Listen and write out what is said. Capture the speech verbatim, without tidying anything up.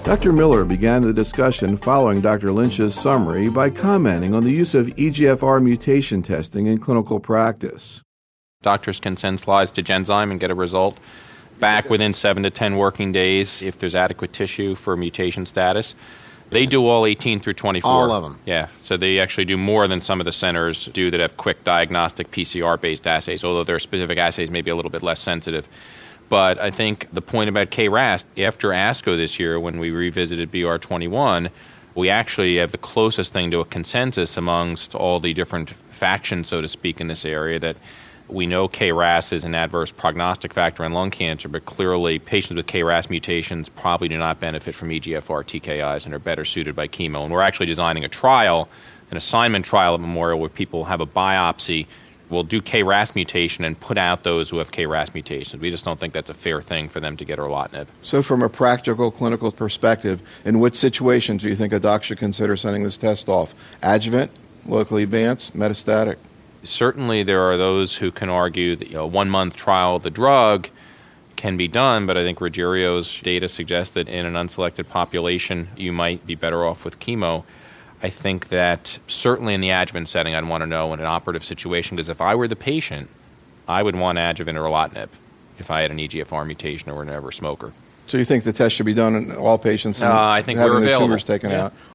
Doctor Miller began the discussion following Doctor Lynch's summary by commenting on the use of E G F R mutation testing in clinical practice. Doctors can send slides to Genzyme and get a result back within seven to ten working days if there's adequate tissue for mutation status. They do all eighteen through twenty-four. All of them? Yeah, so they actually do more than some of the centers do that have quick diagnostic P C R-based assays, although their specific assays may be a little bit less sensitive. But I think the point about K R A S, after ASCO this year, when we revisited B R twenty-one, we actually have the closest thing to a consensus amongst all the different factions, so to speak, in this area, that we know K R A S is an adverse prognostic factor in lung cancer, but clearly patients with K R A S mutations probably do not benefit from E G F R T K Is and are better suited by chemo. And we're actually designing a trial, an assignment trial at Memorial, where people have a biopsy. We'll do K R A S mutation and put out those who have K R A S mutations. We just don't think that's a fair thing for them to get erlotinib. So from a practical clinical perspective, in which situations do you think a doc should consider sending this test off? Adjuvant, locally advanced, metastatic? Certainly there are those who can argue that, you know, a one-month trial of the drug can be done, but I think Ruggiero's data suggests that in an unselected population, you might be better off with chemo. I think that certainly in the adjuvant setting, I'd want to know in an operative situation, because if I were the patient, I would want adjuvant erlotinib if I had an E G F R mutation or were never a smoker. So you think the test should be done in all patients and uh, I think having we're the available. tumors taken yeah. out?